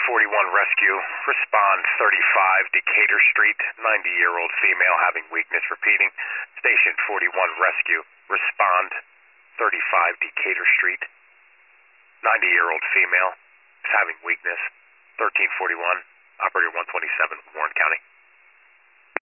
41 Rescue. Respond 35 Decatur Street. 90-year-old female having weakness. Repeating. Station 41 Rescue. Respond 35 Decatur Street. 90-year-old female is having weakness. 1341. Operator 127, Warren County.